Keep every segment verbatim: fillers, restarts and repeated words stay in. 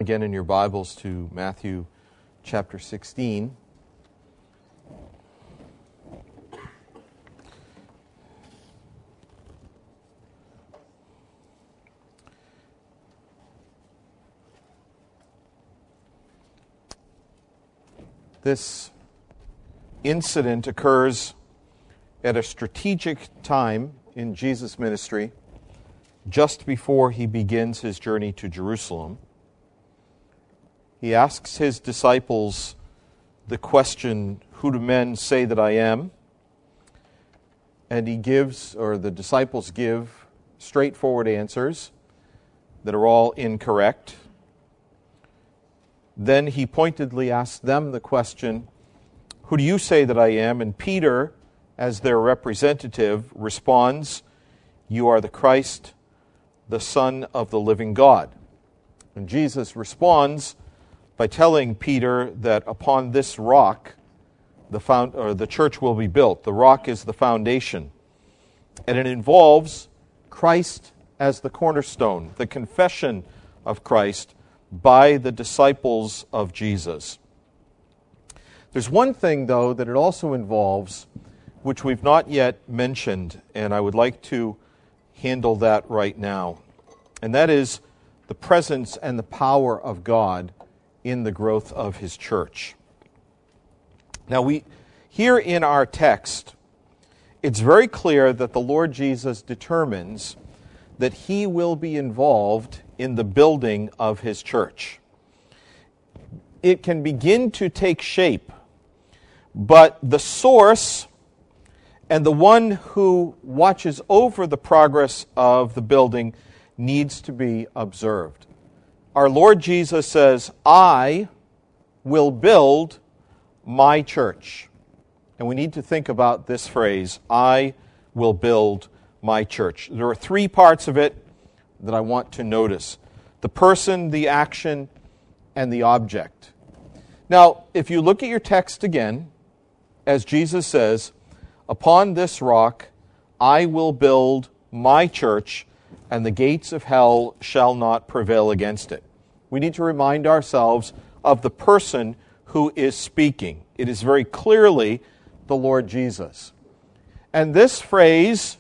Again in your Bibles to Matthew chapter sixteen. This incident occurs at a strategic time in Jesus' ministry, just before he begins his journey to Jerusalem. He asks his disciples the question, "Who do men say that I am?" And he gives, or the disciples give, straightforward answers that are all incorrect. Then he pointedly asks them the question, "Who do you say that I am?" And Peter, as their representative, responds, "You are the Christ, the Son of the living God." And Jesus responds by telling Peter that upon this rock, the found, or the church will be built. The rock is the foundation. And it involves Christ as the cornerstone, the confession of Christ by the disciples of Jesus. There's one thing, though, that it also involves, which we've not yet mentioned, and I would like to handle that right now. And that is the presence and the power of God in the growth of his church. Now, we here in our text, it's very clear that the Lord Jesus determines that he will be involved in the building of his church. It can begin to take shape, but the source and the one who watches over the progress of the building needs to be observed. Our Lord Jesus says, "I will build my church." And we need to think about this phrase, "I will build my church." There are three parts of it that I want to notice: the person, the action, and the object. Now, if you look at your text again, as Jesus says, "Upon this rock I will build my church, and the gates of hell shall not prevail against it." We need to remind ourselves of the person who is speaking. It is very clearly the Lord Jesus. And this phrase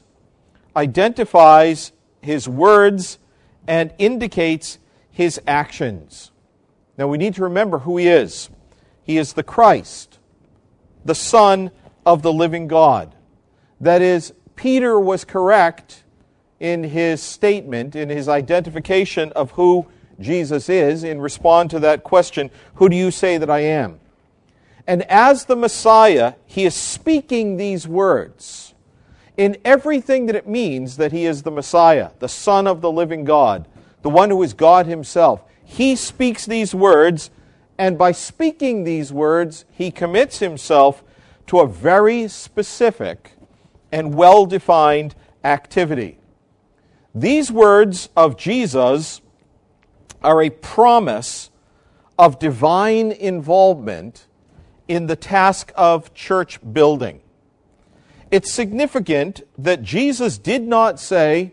identifies his words and indicates his actions. Now we need to remember who he is. He is the Christ, the Son of the living God. That is, Peter was correct in his statement, in his identification of who Jesus is, in response to that question, "Who do you say that I am?" And as the Messiah, he is speaking these words in everything that it means that he is the Messiah, the Son of the living God, the one who is God himself. He speaks these words, and by speaking these words, he commits himself to a very specific and well-defined activity. These words of Jesus are a promise of divine involvement in the task of church building. It's significant that Jesus did not say,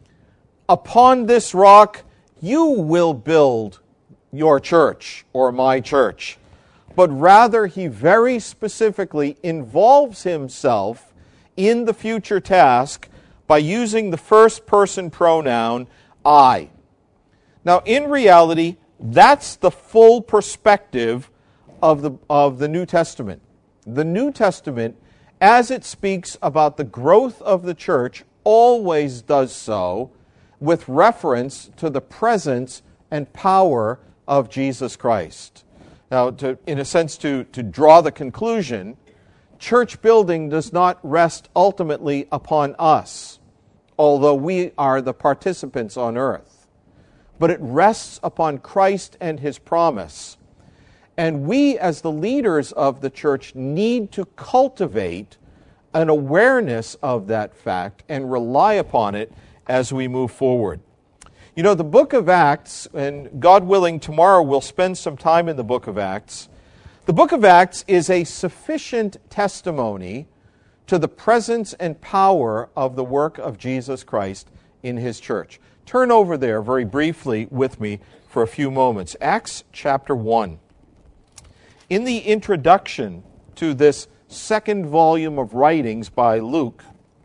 "Upon this rock you will build your church or my church," but rather he very specifically involves himself in the future task by using the first person pronoun, "I." Now, in reality, that's the full perspective of the, of the New Testament. The New Testament, as it speaks about the growth of the church, always does so with reference to the presence and power of Jesus Christ. Now, to, in a sense, to, to draw the conclusion, church building does not rest ultimately upon us, although we are the participants on earth. But it rests upon Christ and his promise. And we, as the leaders of the church, need to cultivate an awareness of that fact and rely upon it as we move forward. You know, the book of Acts, and God willing, tomorrow we'll spend some time in the book of Acts. The book of Acts is a sufficient testimony to the presence and power of the work of Jesus Christ in his church. Turn over there very briefly with me for a few moments. Acts chapter one. In the introduction to this second volume of writings by Luke,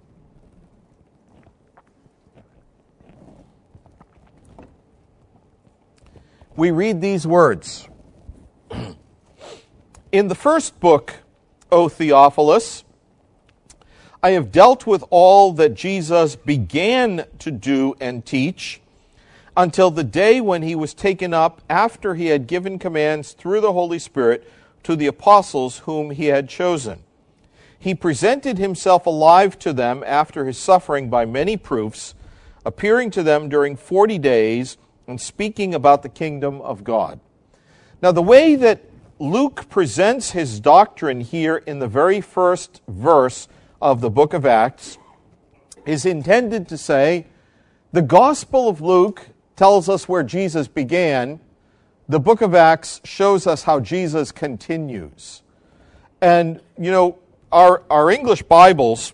we read these words. In the first book, O Theophilus, I have dealt with all that Jesus began to do and teach until the day when he was taken up after he had given commands through the Holy Spirit to the apostles whom he had chosen. He presented himself alive to them after his suffering by many proofs, appearing to them during forty days and speaking about the kingdom of God. Now, the way that Luke presents his doctrine here in the very first verse of the book of Acts is intended to say, the Gospel of Luke tells us where Jesus began. The book of Acts shows us how Jesus continues. And, you know, our, our English Bibles,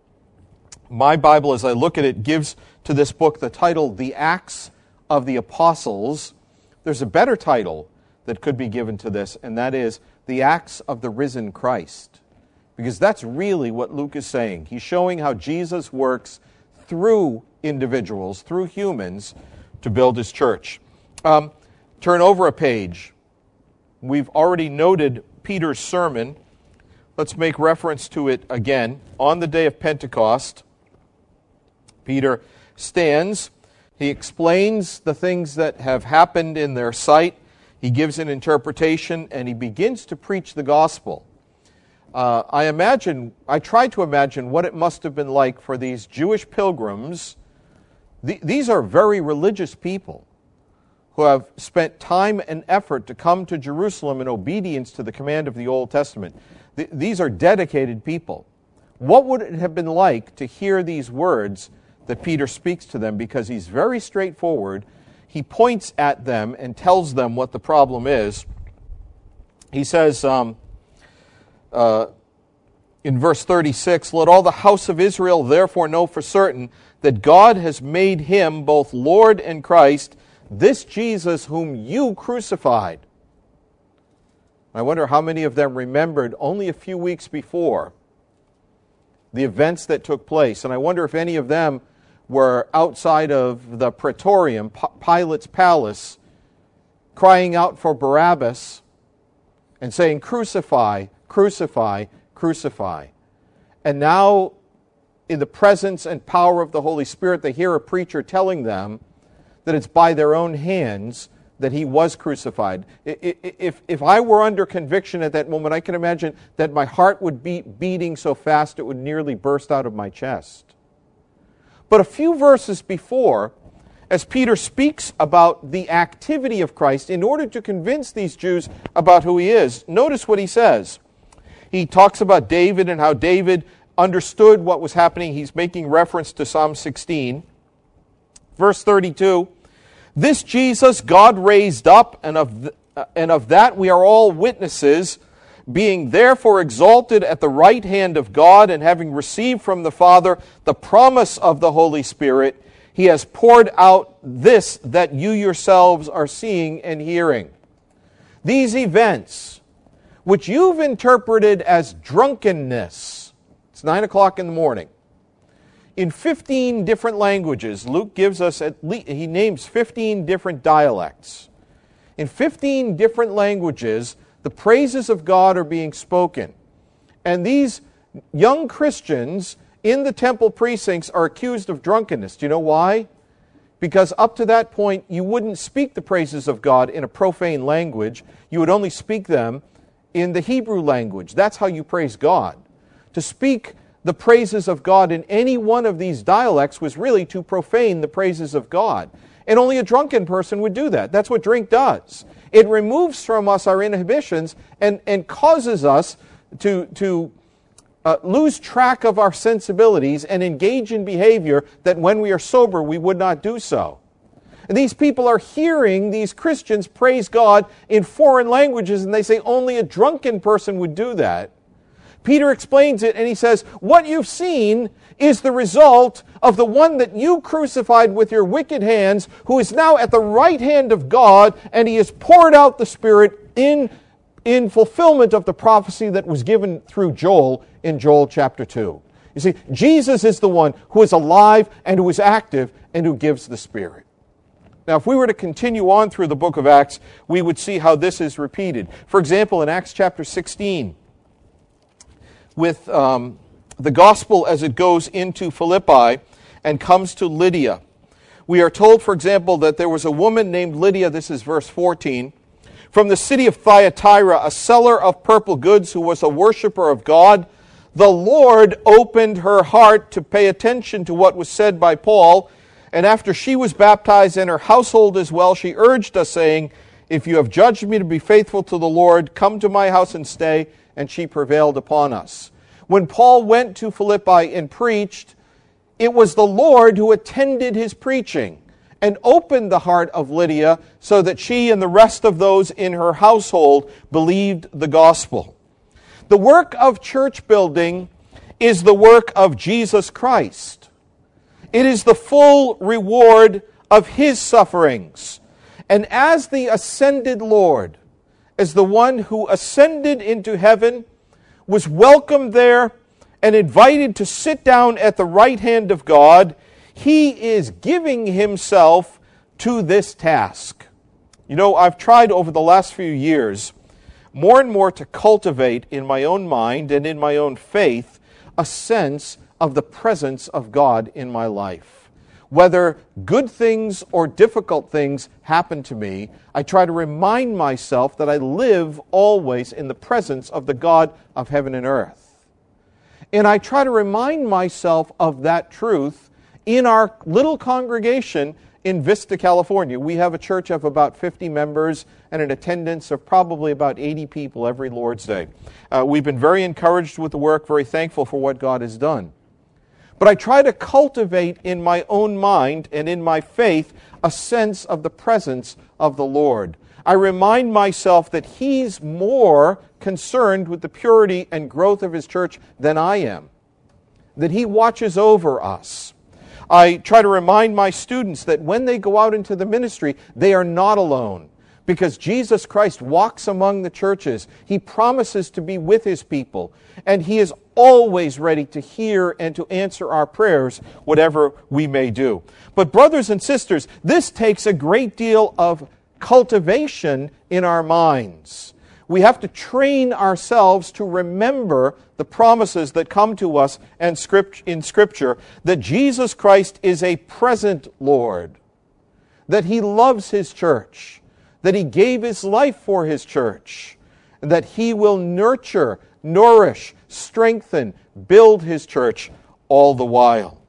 my Bible as I look at it, gives to this book the title, The Acts of the Apostles. There's a better title that could be given to this, and that is The Acts of the Risen Christ. Because that's really what Luke is saying. He's showing how Jesus works through individuals, through humans, to build his church. Um, turn over a page. We've already noted Peter's sermon. Let's make reference to it again. On the day of Pentecost, Peter stands. He explains the things that have happened in their sight. He gives an interpretation, and he begins to preach the gospel. Uh, I imagine, I try to imagine what it must have been like for these Jewish pilgrims. The, these are very religious people who have spent time and effort to come to Jerusalem in obedience to the command of the Old Testament. Th- these are dedicated people. What would it have been like to hear these words that Peter speaks to them? Because he's very straightforward. He points at them and tells them what the problem is. He says, um, Uh, in verse thirty-six, let all the house of Israel therefore know for certain that God has made him both Lord and Christ, this Jesus whom you crucified. I wonder how many of them remembered only a few weeks before the events that took place. And I wonder if any of them were outside of the Praetorium, Pilate's palace, crying out for Barabbas and saying, crucify, crucify, crucify. And now, in the presence and power of the Holy Spirit, they hear a preacher telling them that it's by their own hands that he was crucified. If, if I were under conviction at that moment, I can imagine that my heart would be beating so fast it would nearly burst out of my chest. But a few verses before, as Peter speaks about the activity of Christ in order to convince these Jews about who he is, notice what he says. He talks about David and how David understood what was happening. He's making reference to Psalm sixteen. Verse thirty-two, this Jesus God raised up, and of, th- and of that we are all witnesses, being therefore exalted at the right hand of God, and having received from the Father the promise of the Holy Spirit, he has poured out this that you yourselves are seeing and hearing. These events, which you've interpreted as drunkenness, it's nine o'clock in the morning, in fifteen different languages. Luke gives us, at least, he names fifteen different dialects. In fifteen different languages, the praises of God are being spoken. And these young Christians in the temple precincts are accused of drunkenness. Do you know why? Because up to that point, you wouldn't speak the praises of God in a profane language. You would only speak them in the Hebrew language. That's how you praise God. To speak the praises of God in any one of these dialects was really to profane the praises of God. And only a drunken person would do that. That's what drink does. It removes from us our inhibitions and, and causes us to, to uh, lose track of our sensibilities and engage in behavior that when we are sober we would not do so. And these people are hearing these Christians praise God in foreign languages, and they say only a drunken person would do that. Peter explains it and he says, what you've seen is the result of the one that you crucified with your wicked hands, who is now at the right hand of God, and he has poured out the Spirit in, in fulfillment of the prophecy that was given through Joel in Joel chapter two. You see, Jesus is the one who is alive and who is active and who gives the Spirit. Now, if we were to continue on through the book of Acts, we would see how this is repeated. For example, in Acts chapter sixteen, with um, the gospel as it goes into Philippi and comes to Lydia, we are told, for example, that there was a woman named Lydia, this is verse fourteen, from the city of Thyatira, a seller of purple goods who was a worshiper of God. The Lord opened her heart to pay attention to what was said by Paul, and after she was baptized and her household as well, she urged us, saying, if you have judged me to be faithful to the Lord, come to my house and stay. And she prevailed upon us. When Paul went to Philippi and preached, it was the Lord who attended his preaching and opened the heart of Lydia so that she and the rest of those in her household believed the gospel. The work of church building is the work of Jesus Christ. It is the full reward of his sufferings. And as the ascended Lord, as the one who ascended into heaven, was welcomed there and invited to sit down at the right hand of God, he is giving himself to this task. You know, I've tried over the last few years more and more to cultivate in my own mind and in my own faith a sense of the presence of God in my life. Whether good things or difficult things happen to me, I try to remind myself that I live always in the presence of the God of heaven and earth. And I try to remind myself of that truth in our little congregation in Vista, California. We have a church of about fifty members and an attendance of probably about eighty people every Lord's Day. Uh, we've been very encouraged with the work, very thankful for what God has done. But I try to cultivate in my own mind and in my faith a sense of the presence of the Lord. I remind myself that he's more concerned with the purity and growth of his church than I am, that he watches over us. I try to remind my students that when they go out into the ministry, they are not alone, because Jesus Christ walks among the churches. He promises to be with his people, and he is always ready to hear and to answer our prayers, whatever we may do. But brothers and sisters, this takes a great deal of cultivation in our minds. We have to train ourselves to remember the promises that come to us in Scripture, that Jesus Christ is a present Lord, that he loves his church, that he gave his life for his church, and that he will nurture, nourish, strengthen, build his church all the while.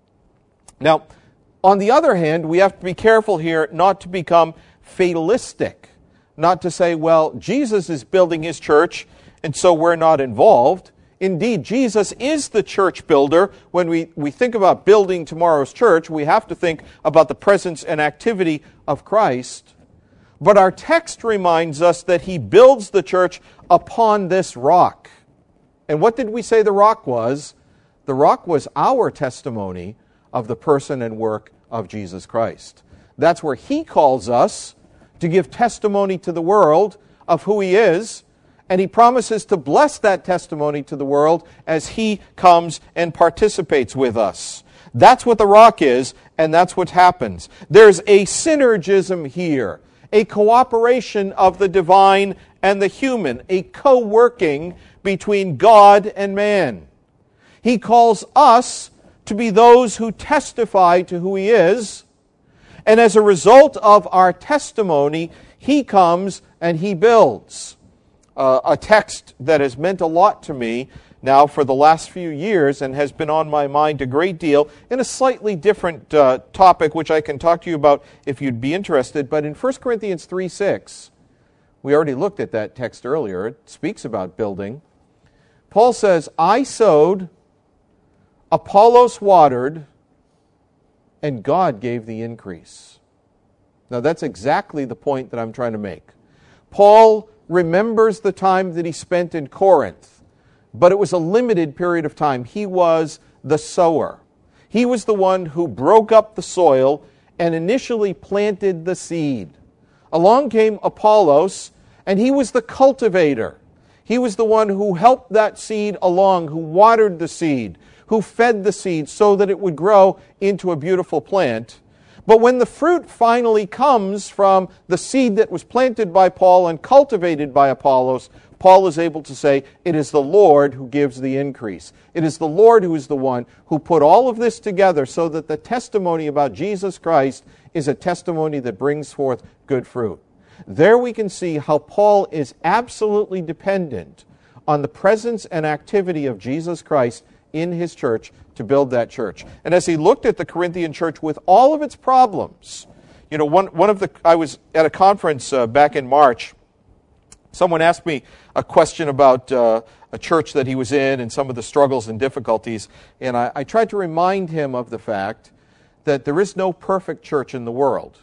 Now, on the other hand, we have to be careful here not to become fatalistic, not to say, well, Jesus is building his church, and so we're not involved. Indeed, Jesus is the church builder. When we, we think about building tomorrow's church, we have to think about the presence and activity of Christ. But our text reminds us that he builds the church upon this rock. And what did we say the rock was? The rock was our testimony of the person and work of Jesus Christ. That's where he calls us to give testimony to the world of who he is, and he promises to bless that testimony to the world as he comes and participates with us. That's what the rock is, and that's what happens. There's a synergism here, a cooperation of the divine and the human, a co-working between God and man. He calls us to be those who testify to who he is, and as a result of our testimony, he comes and he builds. Uh, a text that has meant a lot to me now for the last few years and has been on my mind a great deal in a slightly different uh, topic, which I can talk to you about if you'd be interested. But in First Corinthians three six, we already looked at that text earlier. It speaks about building. Paul says, I sowed, Apollos watered, and God gave the increase. Now that's exactly the point that I'm trying to make. Paul remembers the time that he spent in Corinth, but it was a limited period of time. He was the sower. He was the one who broke up the soil and initially planted the seed. Along came Apollos, and he was the cultivator. He was the one who helped that seed along, who watered the seed, who fed the seed so that it would grow into a beautiful plant. But when the fruit finally comes from the seed that was planted by Paul and cultivated by Apollos, Paul is able to say, it is the Lord who gives the increase. It is the Lord who is the one who put all of this together so that the testimony about Jesus Christ is a testimony that brings forth good fruit. There we can see how Paul is absolutely dependent on the presence and activity of Jesus Christ in his church to build that church. And as he looked at the Corinthian church with all of its problems, you know, one, one of the, I was at a conference uh, back in March. Someone asked me a question about uh, a church that he was in and some of the struggles and difficulties, and I, I tried to remind him of the fact that there is no perfect church in the world.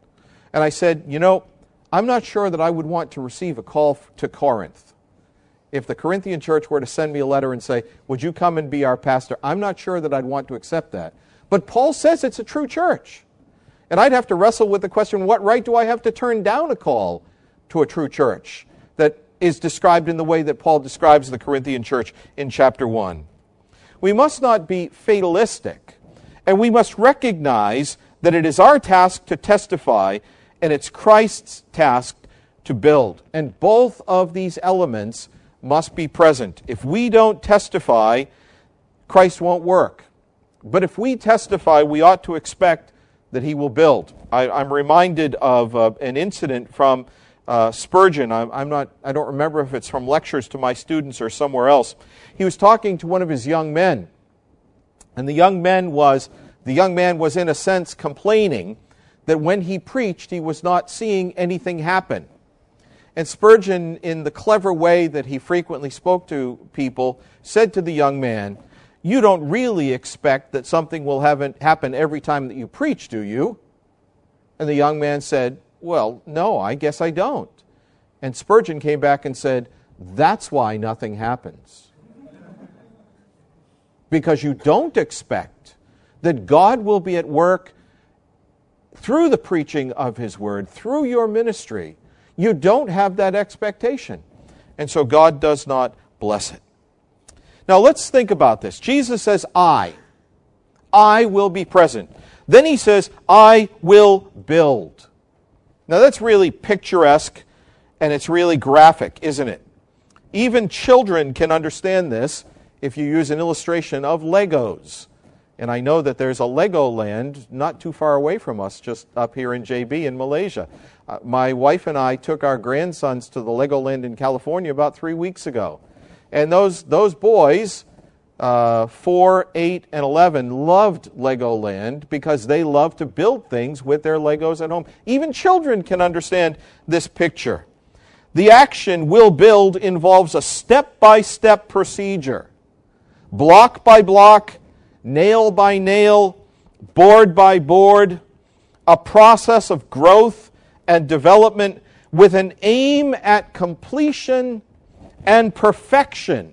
And I said, you know, I'm not sure that I would want to receive a call to Corinth. If the Corinthian church were to send me a letter and say, would you come and be our pastor? I'm not sure that I'd want to accept that. But Paul says it's a true church. And I'd have to wrestle with the question, what right do I have to turn down a call to a true church that is described in the way that Paul describes the Corinthian church in chapter one? We must not be fatalistic, and we must recognize that it is our task to testify, and it's Christ's task to build. And both of these elements must be present. If we don't testify, Christ won't work. But if we testify, we ought to expect that he will build. I, I'm reminded of uh, an incident from uh, Spurgeon. I'm, I'm not, I don't remember if it's from lectures to my students or somewhere else. He was talking to one of his young men, and the young man was, the young man was in a sense complaining that when he preached, he was not seeing anything happen. And Spurgeon, in the clever way that he frequently spoke to people, said to the young man, you don't really expect that something will happen every time that you preach, do you? And the young man said, well, no, I guess I don't. And Spurgeon came back and said, that's why nothing happens. Because you don't expect that God will be at work through the preaching of his word, through your ministry. You don't have that expectation. And so God does not bless it. Now let's think about this. Jesus says, I. I will be present. Then he says, I will build. Now that's really picturesque and it's really graphic, isn't it? Even children can understand this if you use an illustration of Legos. And I know that there's a Legoland not too far away from us, just up here in J B in Malaysia. Uh, my wife and I took our grandsons to the Legoland in California about three weeks ago. And those those boys, uh, four, eight, and eleven, loved Legoland because they love to build things with their Legos at home. Even children can understand this picture. The action will build involves a step-by-step procedure. Block by block, nail by nail, board by board, a process of growth and development with an aim at completion and perfection.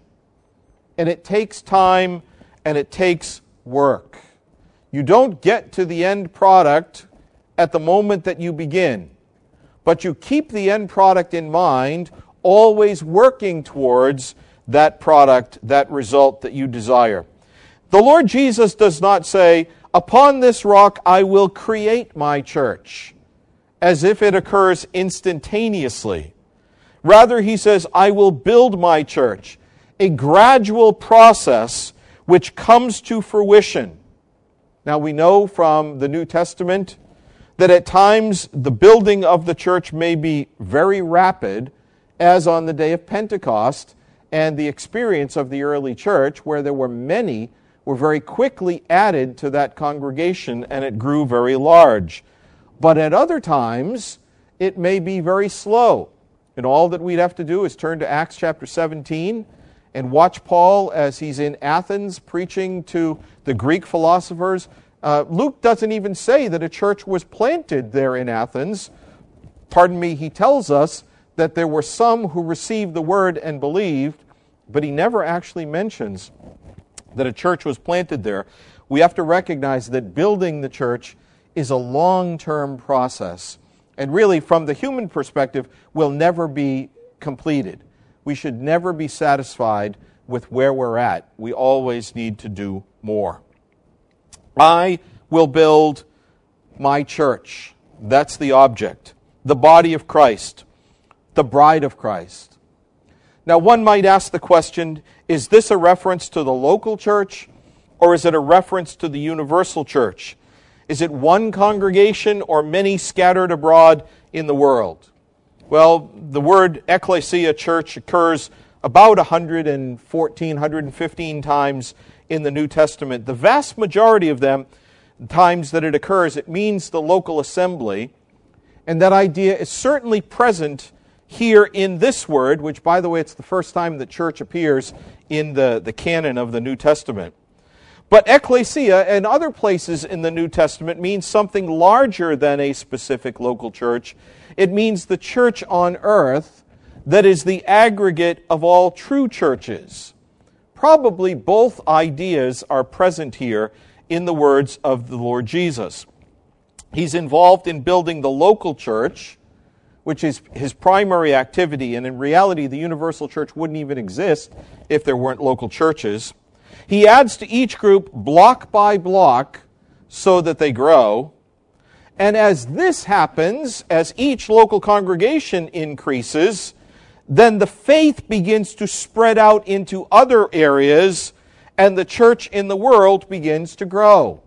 And it takes time and it takes work. You don't get to the end product at the moment that you begin, but you keep the end product in mind, always working towards that product, that result that you desire. The Lord Jesus does not say, upon this rock I will create my church, as if it occurs instantaneously. Rather, he says, I will build my church, a gradual process which comes to fruition. Now, we know from the New Testament that at times the building of the church may be very rapid, as on the day of Pentecost and the experience of the early church, where there were many were very quickly added to that congregation and it grew very large. But at other times, it may be very slow. And all that we'd have to do is turn to Acts chapter seventeen and watch Paul as he's in Athens preaching to the Greek philosophers. Uh, Luke doesn't even say that a church was planted there in Athens. Pardon me, he tells us that there were some who received the word and believed, but he never actually mentions that a church was planted there. We have to recognize that building the church is a long-term process, and really, from the human perspective, will never be completed. We should never be satisfied with where we're at. We always need to do more. I will build my church. That's the object. The body of Christ. The bride of Christ. Now, one might ask the question, is this a reference to the local church, or is it a reference to the universal church? Is it one congregation or many scattered abroad in the world? Well, the word ecclesia, church, occurs about one hundred fourteen, one hundred fifteen times in the New Testament. The vast majority of them, times that it occurs, it means the local assembly. And that idea is certainly present here in this word, which, by the way, it's the first time that church appears in the, the canon of the New Testament. But ecclesia and other places in the New Testament means something larger than a specific local church. It means the church on earth that is the aggregate of all true churches. Probably both ideas are present here in the words of the Lord Jesus. He's involved in building the local church, which is his primary activity, and in reality the universal church wouldn't even exist if there weren't local churches. He adds to each group block by block so that they grow. And as this happens, as each local congregation increases, then the faith begins to spread out into other areas, and the church in the world begins to grow.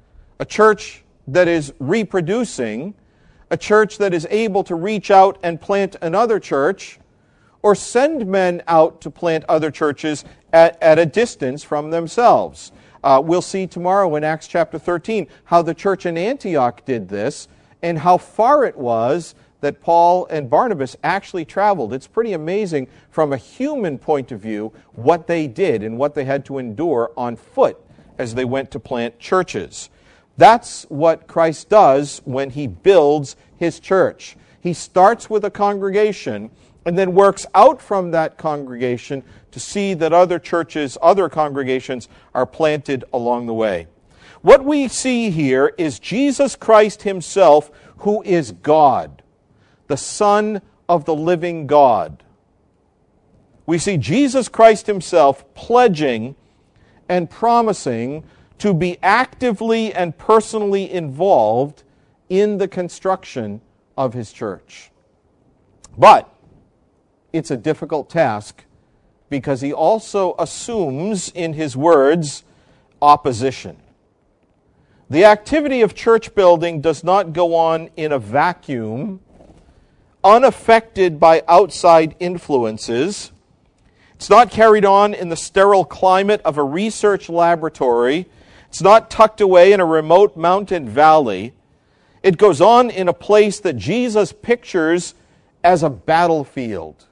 A church that is reproducing, a church that is able to reach out and plant another church, or send men out to plant other churches at, at a distance from themselves. Uh, we'll see tomorrow in Acts chapter thirteen how the church in Antioch did this and how far it was that Paul and Barnabas actually traveled. It's pretty amazing from a human point of view what they did and what they had to endure on foot as they went to plant churches. That's what Christ does when he builds his church. He starts with a congregation and then works out from that congregation to see that other churches, other congregations are planted along the way. What we see here is Jesus Christ himself, who is God, the Son of the living God. We see Jesus Christ himself pledging and promising to be actively and personally involved in the construction of his church. But it's a difficult task because he also assumes in his words opposition. The activity of church building does not go on in a vacuum, unaffected by outside influences. It's not carried on in the sterile climate of a research laboratory. It's not tucked away in a remote mountain valley. It goes on in a place that Jesus pictures as a battlefield.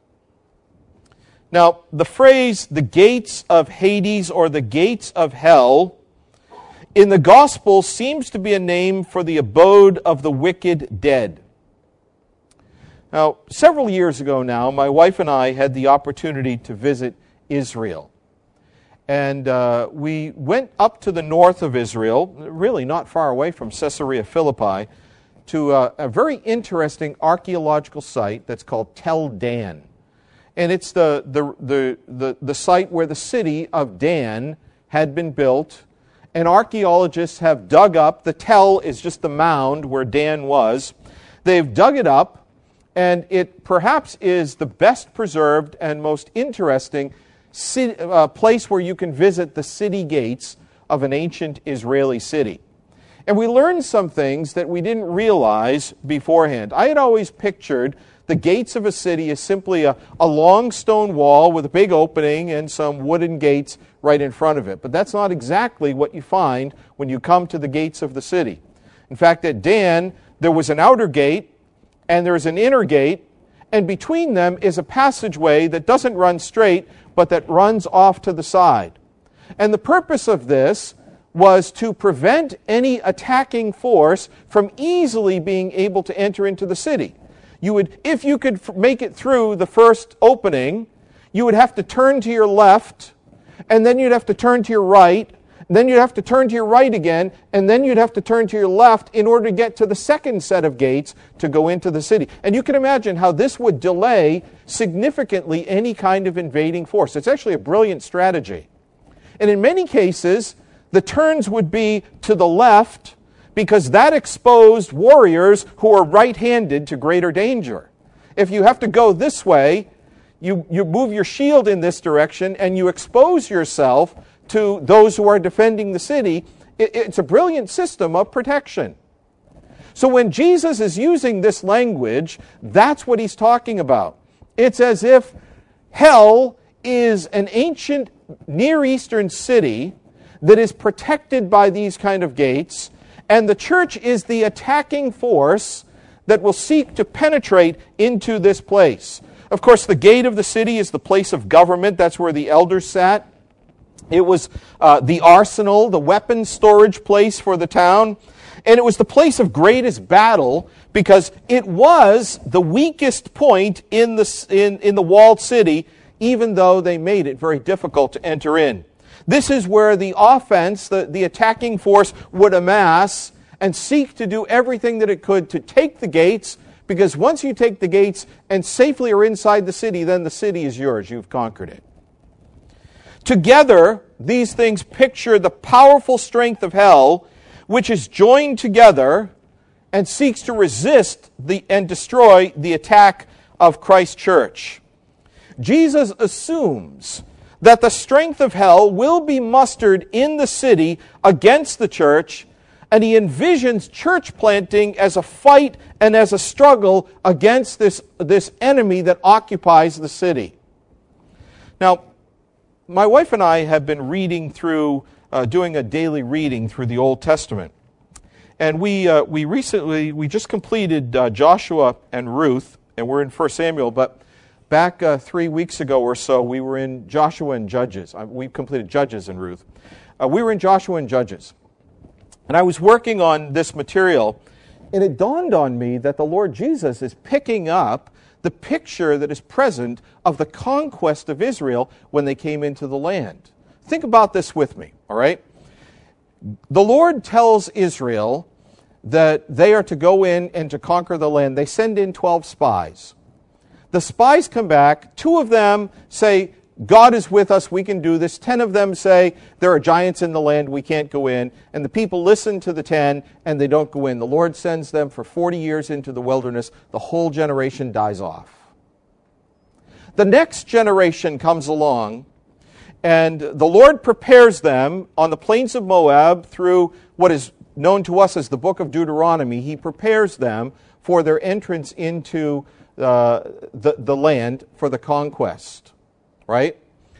Now, the phrase, the gates of Hades or the gates of hell, in the gospel seems to be a name for the abode of the wicked dead. Now, several years ago now, my wife and I had the opportunity to visit Israel. And uh, we went up to the north of Israel, really not far away from Caesarea Philippi, to a, a very interesting archaeological site that's called Tel Dan. And it's the, the, the, the, the site where the city of Dan had been built. And archaeologists have dug up, the Tel is just the mound where Dan was. They've dug it up, and it perhaps is the best preserved and most interesting city, uh, place where you can visit the city gates of an ancient Israeli city. And we learned some things that we didn't realize beforehand. I had always pictured the gates of a city as simply a, a long stone wall with a big opening and some wooden gates right in front of it. But that's not exactly what you find when you come to the gates of the city. In fact, at Dan, there was an outer gate and there's an inner gate, and between them is a passageway that doesn't run straight, but that runs off to the side. And the purpose of this was to prevent any attacking force from easily being able to enter into the city. You would, if you could make it through the first opening, you would have to turn to your left, and then you'd have to turn to your right, then you'd have to turn to your right again, and then you'd have to turn to your left in order to get to the second set of gates to go into the city. And you can imagine how this would delay significantly any kind of invading force. It's actually a brilliant strategy. And in many cases, the turns would be to the left because that exposed warriors who are right-handed to greater danger. If you have to go this way, you, you move your shield in this direction and you expose yourself to those who are defending the city. It, it's a brilliant system of protection. So when Jesus is using this language, that's what he's talking about. It's as if hell is an ancient Near Eastern city that is protected by these kind of gates, and the church is the attacking force that will seek to penetrate into this place. Of course, the gate of the city is the place of government. That's where the elders sat. It was uh, the arsenal, the weapons storage place for the town. And it was the place of greatest battle because it was the weakest point in the, in, in the walled city, even though they made it very difficult to enter in. This is where the offense, the, the attacking force, would amass and seek to do everything that it could to take the gates, because once you take the gates and safely are inside the city, then the city is yours. You've conquered it. Together, these things picture the powerful strength of hell, which is joined together and seeks to resist the, and destroy the attack of Christ's church. Jesus assumes that the strength of hell will be mustered in the city against the church, and he envisions church planting as a fight and as a struggle against this, this enemy that occupies the city. Now, my wife and I have been reading through, uh, doing a daily reading through the Old Testament. And we uh, we recently, we just completed uh, Joshua and Ruth, and we're in First Samuel, but back uh, three weeks ago or so, we were in Joshua and Judges. Uh, we completed Judges and Ruth. Uh, we were in Joshua and Judges. And I was working on this material, and it dawned on me that the Lord Jesus is picking up the picture that is present of the conquest of Israel when they came into the land. Think about this with me, all right? The Lord tells Israel that they are to go in and to conquer the land. They send in twelve spies. The spies come back. Two of them say, God is with us, we can do this. Ten of them say, there are giants in the land, we can't go in. And the people listen to the ten, and they don't go in. The Lord sends them for forty years into the wilderness. The whole generation dies off. The next generation comes along, and the Lord prepares them on the plains of Moab through what is known to us as the book of Deuteronomy. He prepares them for their entrance into uh, the, the land for the conquest. Right?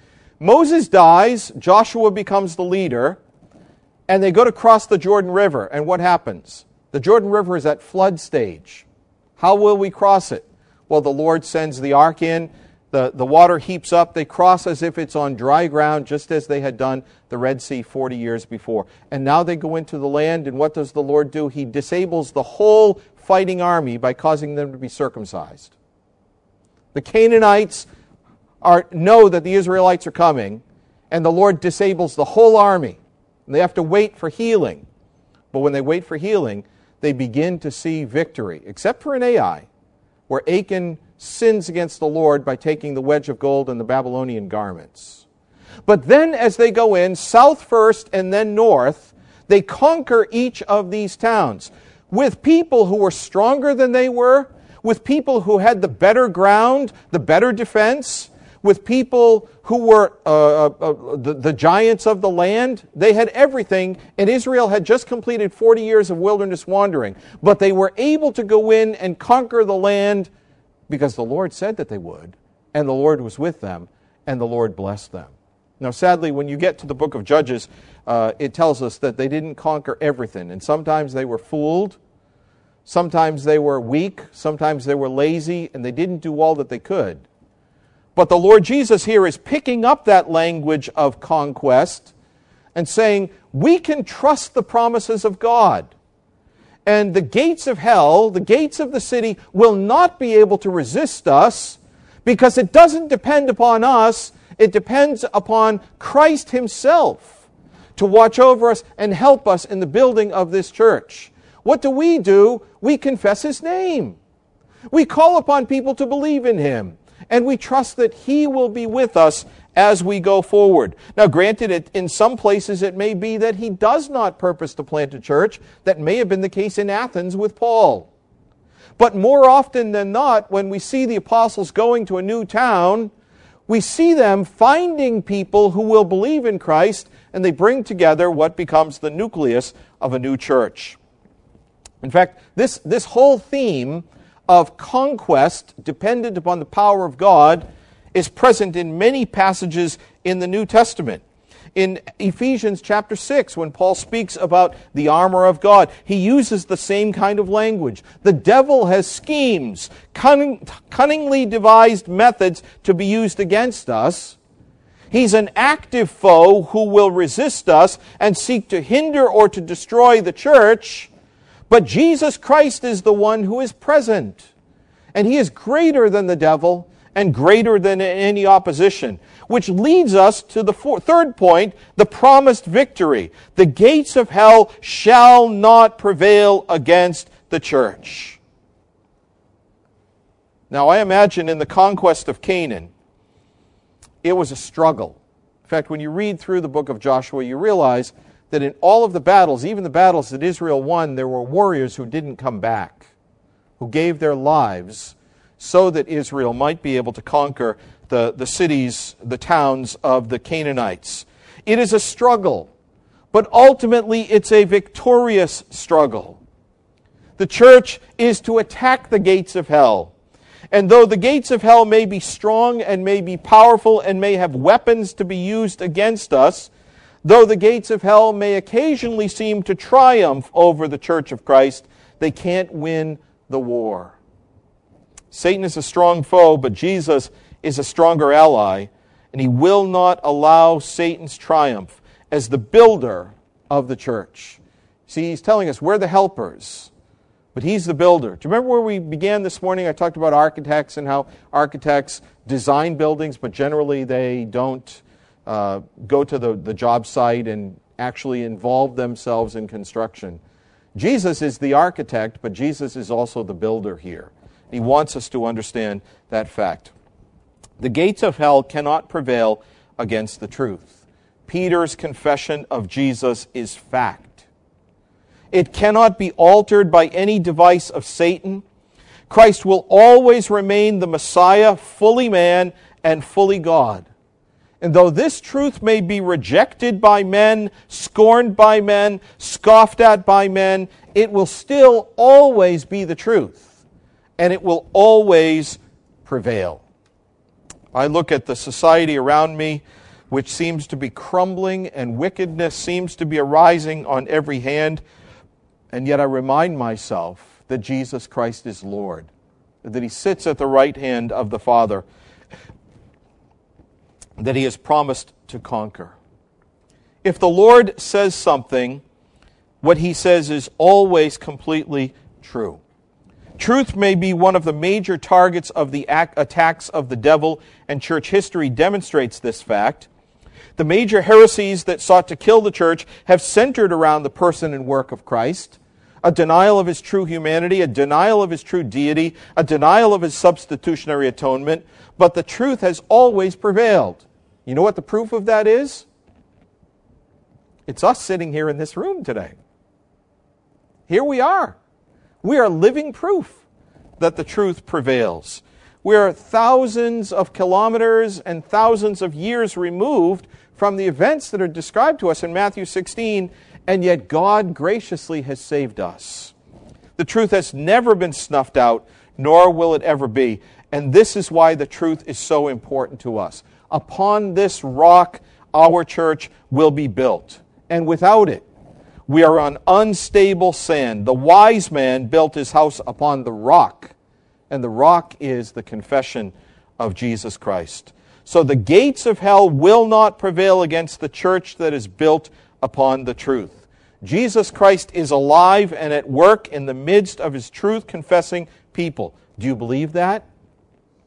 Moses dies, Joshua becomes the leader, and they go to cross the Jordan River. And what happens? The Jordan River is at flood stage. How will we cross it? Well, the Lord sends the ark in, the, the water heaps up, they cross as if it's on dry ground, just as they had done the Red Sea forty years before. And now they go into the land, and what does the Lord do? He disables the whole fighting army by causing them to be circumcised. The Canaanites Are, know that the Israelites are coming, and the Lord disables the whole army. And they have to wait for healing. But when they wait for healing, they begin to see victory, except for in Ai, where Achan sins against the Lord by taking the wedge of gold and the Babylonian garments. But then as they go in, south first and then north, they conquer each of these towns with people who were stronger than they were, with people who had the better ground, the better defense, with people who were uh, uh, the, the giants of the land. They had everything, and Israel had just completed forty years of wilderness wandering. But they were able to go in and conquer the land because the Lord said that they would, and the Lord was with them, and the Lord blessed them. Now, sadly, when you get to the book of Judges, uh, it tells us that they didn't conquer everything, and sometimes they were fooled, sometimes they were weak, sometimes they were lazy, and they didn't do all that they could. But the Lord Jesus here is picking up that language of conquest and saying, we can trust the promises of God. And the gates of hell, the gates of the city, will not be able to resist us Because it doesn't depend upon us, it depends upon Christ himself to watch over us and help us in the building of this church. What do we do? We confess his name. We call upon people to believe in him, and we trust that he will be with us as we go forward. Now, granted, it, in some places it may be that he does not purpose to plant a church. That may have been the case in Athens with Paul. But more often than not, when we see the apostles going to a new town, we see them finding people who will believe in Christ, and they bring together what becomes the nucleus of a new church. In fact, this, this whole theme of conquest dependent upon the power of God is present in many passages in the New Testament. In Ephesians chapter six, when Paul speaks about the armor of God, he uses the same kind of language. The devil has schemes, cunning, cunningly devised methods to be used against us. He's an active foe who will resist us and seek to hinder or to destroy the church. But Jesus Christ is the one who is present. And he is greater than the devil and greater than any opposition. Which leads us to the fourth, third point, the promised victory. The gates of hell shall not prevail against the church. Now, I imagine in the conquest of Canaan, it was a struggle. In fact, when you read through the book of Joshua, you realize that in all of the battles, even the battles that Israel won, there were warriors who didn't come back, who gave their lives so that Israel might be able to conquer the, the cities, the towns of the Canaanites. It is a struggle, but ultimately it's a victorious struggle. The church is to attack the gates of hell. And though the gates of hell may be strong and may be powerful and may have weapons to be used against us, though the gates of hell may occasionally seem to triumph over the church of Christ, they can't win the war. Satan is a strong foe, but Jesus is a stronger ally, and he will not allow Satan's triumph as the builder of the church. See, he's telling us we're the helpers, but he's the builder. Do you remember where we began this morning? I talked about architects and how architects design buildings, but generally they don't uh, go to the, the job site and actually involve themselves in construction. Jesus is the architect, but Jesus is also the builder here. He wants us to understand that fact. The gates of hell cannot prevail against the truth. Peter's confession of Jesus is fact. It cannot be altered by any device of Satan. Christ will always remain the Messiah, fully man and fully God. And though this truth may be rejected by men, scorned by men, scoffed at by men, it will still always be the truth, and it will always prevail. I look at the society around me, which seems to be crumbling, and wickedness seems to be arising on every hand, and yet I remind myself that Jesus Christ is Lord, that he sits at the right hand of the Father, that he has promised to conquer. If the Lord says something, what he says is always completely true. Truth may be one of the major targets of the attacks of the devil, and church history demonstrates this fact. The major heresies that sought to kill the church have centered around the person and work of Christ. A denial of his true humanity, a denial of his true deity, a denial of his substitutionary atonement, but the truth has always prevailed. You know what the proof of that is? It's us sitting here in this room today. Here we are. We are living proof that the truth prevails. We are thousands of kilometers and thousands of years removed from the events that are described to us in Matthew sixteen, and yet God graciously has saved us. The truth has never been snuffed out, nor will it ever be. And this is why the truth is so important to us. Upon this rock, our church will be built. And without it, we are on unstable sand. The wise man built his house upon the rock, and the rock is the confession of Jesus Christ. So the gates of hell will not prevail against the church that is built upon the truth. Jesus Christ is alive and at work in the midst of his truth-confessing people. Do you believe that?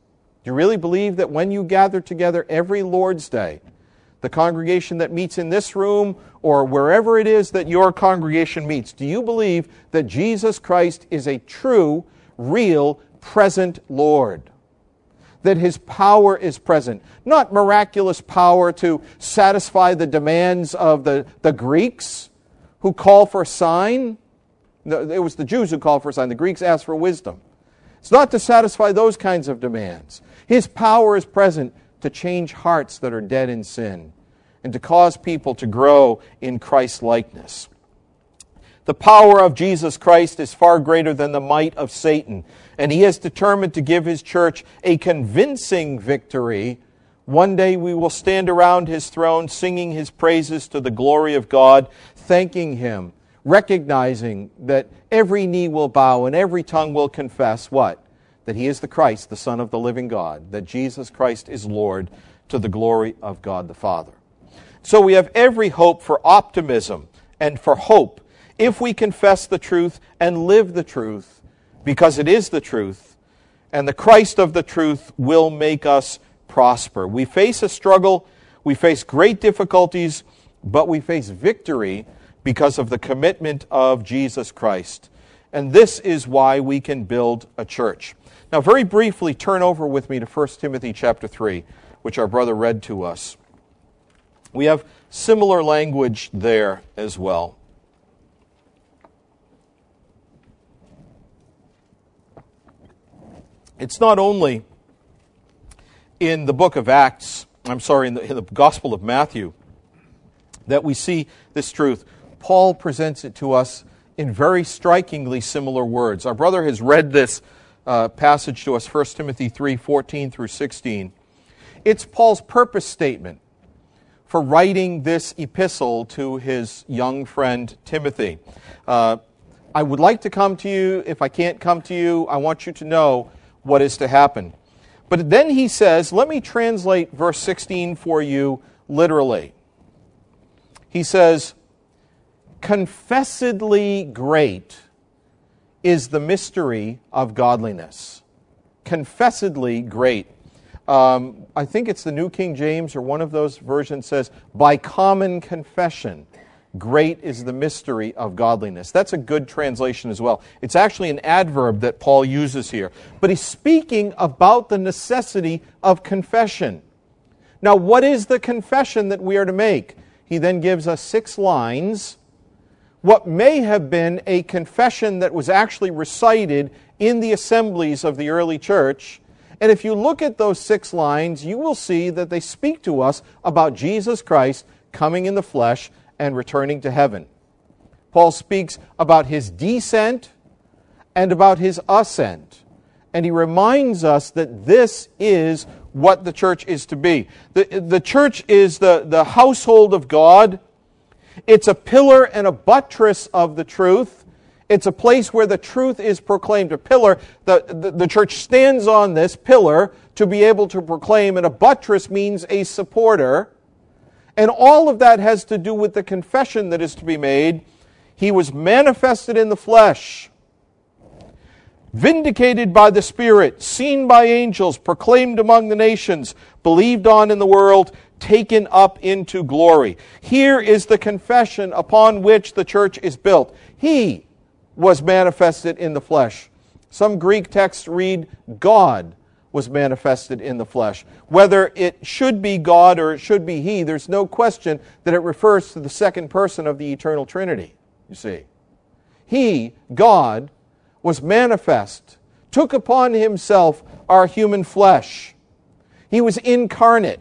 Do you really believe that when you gather together every Lord's Day, the congregation that meets in this room or wherever it is that your congregation meets, do you believe that Jesus Christ is a true, real, present Lord? That His power is present. Not miraculous power to satisfy the demands of the, the Greeks who call for a sign. It was the Jews who called for a sign. The Greeks asked for wisdom. It's not to satisfy those kinds of demands. His power is present to change hearts that are dead in sin and to cause people to grow in Christ's likeness. The power of Jesus Christ is far greater than the might of Satan, and He is determined to give His church a convincing victory. One day we will stand around His throne singing His praises to the glory of God, thanking Him, recognizing that every knee will bow and every tongue will confess what? That He is the Christ, the Son of the living God, that Jesus Christ is Lord, to the glory of God the Father. So we have every hope for optimism and for hope if we confess the truth and live the truth, because it is the truth, and the Christ of the truth will make us prosper. We face a struggle, we face great difficulties, but we face victory because of the commitment of Jesus Christ. And this is why we can build a church. Now, very briefly, turn over with me to First Timothy chapter three, which our brother read to us. We have similar language there as well. It's not only in the book of Acts, I'm sorry, in the, in the Gospel of Matthew, that we see this truth. Paul presents it to us in very strikingly similar words. Our brother has read this uh, passage to us, First Timothy three, fourteen through sixteen. It's Paul's purpose statement for writing this epistle to his young friend Timothy. Uh, I would like to come to you. If I can't come to you, I want you to know what is to happen. But then he says, let me translate verse sixteen for you literally. He says, confessedly great is the mystery of godliness. Confessedly great. Um, I think it's the New King James or one of those versions says, by common confession, great is the mystery of godliness. That's a good translation as well. It's actually an adverb that Paul uses here. But he's speaking about the necessity of confession. Now, what is the confession that we are to make? He then gives us six lines. What may have been a confession that was actually recited in the assemblies of the early church. And if you look at those six lines, you will see that they speak to us about Jesus Christ coming in the flesh and returning to heaven. Paul speaks about His descent and about His ascent. And he reminds us that this is what the church is to be. The, the church is the, the household of God. It's a pillar and a buttress of the truth. It's a place where the truth is proclaimed. A pillar, the, the, the church stands on this pillar to be able to proclaim, and a buttress means a supporter. And all of that has to do with the confession that is to be made. He was manifested in the flesh, vindicated by the Spirit, seen by angels, proclaimed among the nations, believed on in the world, taken up into glory. Here is the confession upon which the church is built. He was manifested in the flesh. Some Greek texts read, God was manifested in the flesh. Whether it should be God or it should be He, there's no question that it refers to the second person of the eternal Trinity, you see. He, God, was manifest, took upon Himself our human flesh. He was incarnate.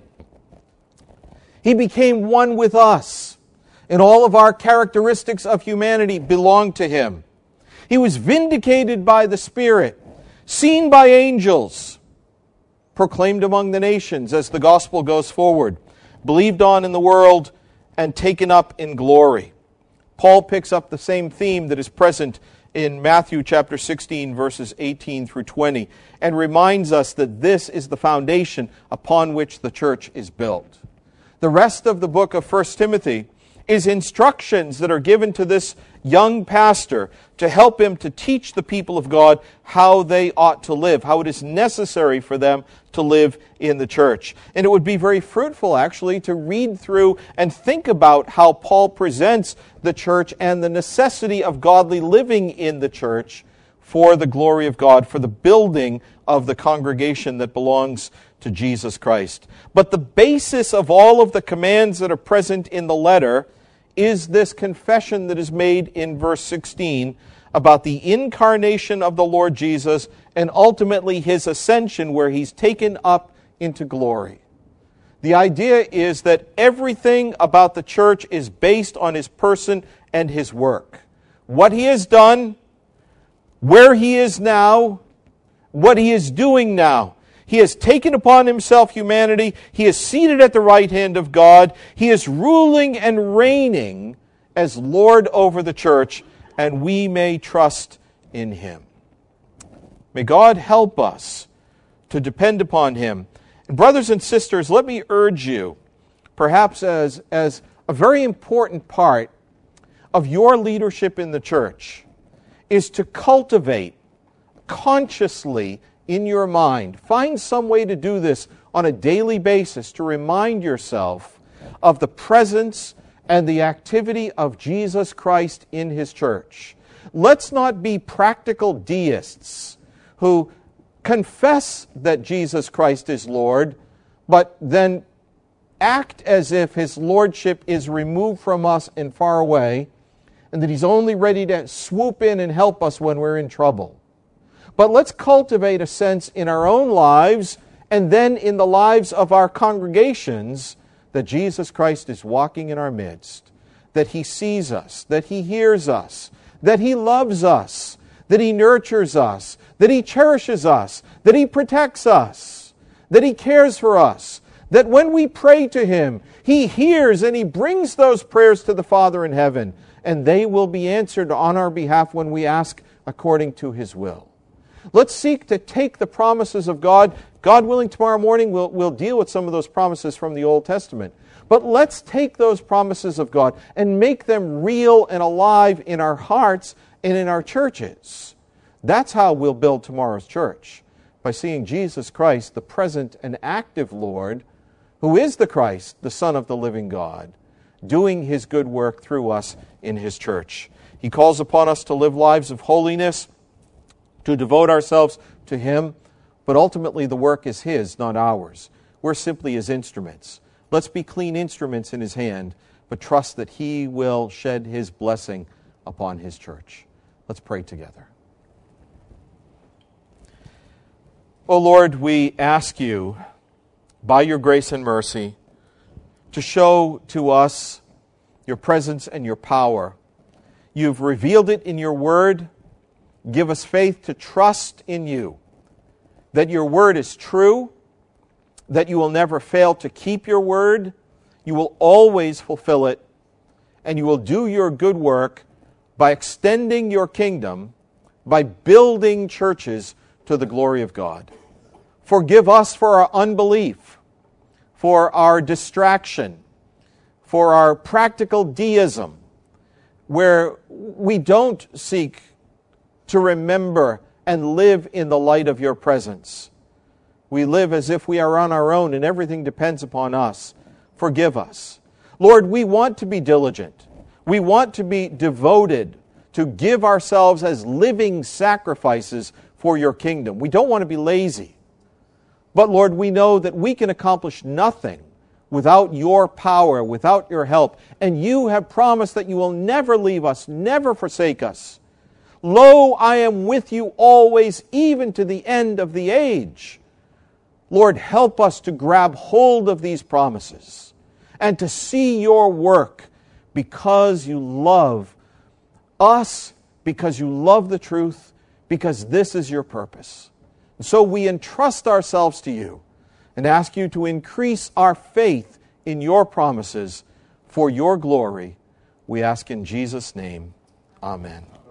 He became one with us, and all of our characteristics of humanity belong to Him. He was vindicated by the Spirit, seen by angels, proclaimed among the nations as the gospel goes forward, believed on in the world, and taken up in glory. Paul picks up the same theme that is present in Matthew chapter sixteen, verses eighteen through twenty, and reminds us that this is the foundation upon which the church is built. The rest of the book of First Timothy is instructions that are given to this young pastor to help him to teach the people of God how they ought to live, how it is necessary for them to live in the church. And it would be very fruitful, actually, to read through and think about how Paul presents the church and the necessity of godly living in the church for the glory of God, for the building of the congregation that belongs to Jesus Christ. But the basis of all of the commands that are present in the letter is this confession that is made in verse sixteen about the incarnation of the Lord Jesus and ultimately his ascension, where he's taken up into glory. The idea is that everything about the church is based on his person and his work. What he has done, where he is now, what he is doing now. He has taken upon himself humanity. He is seated at the right hand of God. He is ruling and reigning as Lord over the church, and we may trust in him. May God help us to depend upon him. And brothers and sisters, let me urge you, perhaps as, as a very important part of your leadership in the church, is to cultivate consciously in your mind. Find some way to do this on a daily basis to remind yourself of the presence and the activity of Jesus Christ in his church. Let's not be practical deists who confess that Jesus Christ is Lord, but then act as if his lordship is removed from us and far away, and that he's only ready to swoop in and help us when we're in trouble. But let's cultivate a sense in our own lives and then in the lives of our congregations that Jesus Christ is walking in our midst, that he sees us, that he hears us, that he loves us, that he nurtures us, that he cherishes us, that he protects us, that he cares for us, that when we pray to him, he hears and he brings those prayers to the Father in heaven, and they will be answered on our behalf when we ask according to his will. Let's seek to take the promises of God. God willing, tomorrow morning we'll, we'll deal with some of those promises from the Old Testament. But let's take those promises of God and make them real and alive in our hearts and in our churches. That's how we'll build tomorrow's church, by seeing Jesus Christ, the present and active Lord, who is the Christ, the Son of the living God, doing his good work through us in his church. He calls upon us to live lives of holiness, to devote ourselves to him, but ultimately the work is his, not ours. We're simply his instruments. Let's be clean instruments in his hand, but trust that he will shed his blessing upon his church. Let's pray together. O Lord, we ask you, by your grace and mercy, to show to us your presence and your power. You've revealed it in your word. Give us faith to trust in you, that your word is true, that you will never fail to keep your word, you will always fulfill it, and you will do your good work by extending your kingdom, by building churches to the glory of God. Forgive us for our unbelief, for our distraction, for our practical deism, where we don't seek to remember and live in the light of your presence. We live as if we are on our own and everything depends upon us. Forgive us. Lord, we want to be diligent. We want to be devoted, to give ourselves as living sacrifices for your kingdom. We don't want to be lazy. But Lord, we know that we can accomplish nothing without your power, without your help. And you have promised that you will never leave us, never forsake us. Lo, I am with you always, even to the end of the age. Lord, help us to grab hold of these promises and to see your work because you love us, because you love the truth, because this is your purpose. And so we entrust ourselves to you and ask you to increase our faith in your promises for your glory. We ask in Jesus' name. Amen.